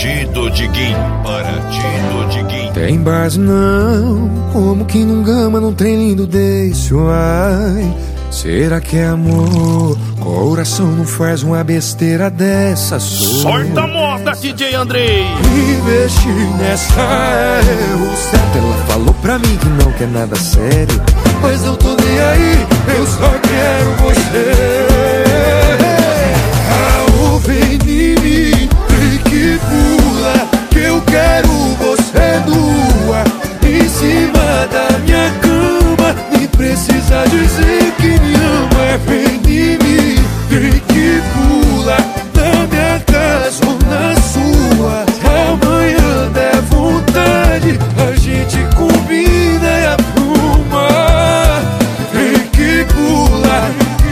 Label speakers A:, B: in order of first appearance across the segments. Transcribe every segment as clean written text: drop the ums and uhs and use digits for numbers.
A: Partido Diguinho, Partido Diguinho.
B: Tem base não, como que não gama num trem lindo desse, uai. Será que é amor? Coração não faz uma besteira dessa,
C: Solta a moda, DJ Andrei.
B: Investi nessa é o certo. Ela falou pra mim que não quer nada sério, mas eu tô nem aí, eu só quero você. Vem em mim, vem que pula, que eu quero você nua, em cima da minha cama, nem precisa dizer que me ama. Vem em mim, vem que pula, na minha casa ou na sua, amanhã der vontade, a gente combina e apruma. Vem que pula,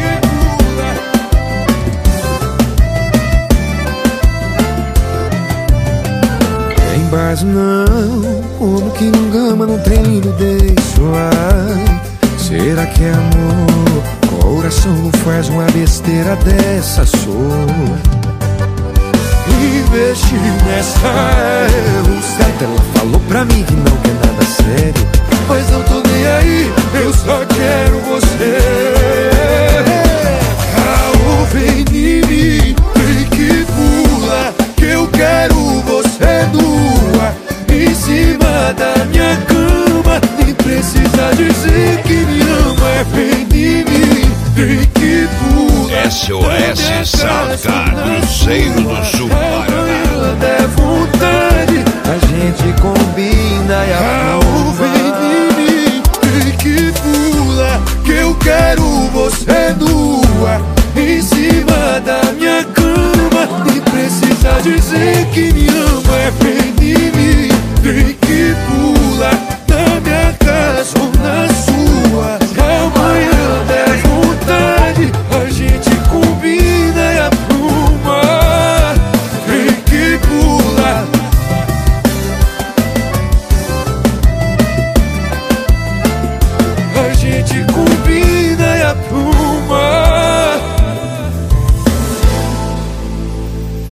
B: mas não, como que não gama num trem lindo desse, uai. Será que é amor? Coração não faz uma besteira dessa, sou. Investi nessa é o certo. Ela falou pra mim que não quer nada sério, mas não tô nem aí, eu só quero você. Vem em mim, vem que pula, que eu quero você nua, em cima da minha cama, nem precisa dizer que me ama. Vem em mim, vem que pula,
A: SOS Salta, Cruzeiro do Sul, Paraná.
B: der vontade, a gente combina e aprova. Vem em mim, vem que pula, que eu quero você nua, em cima da minha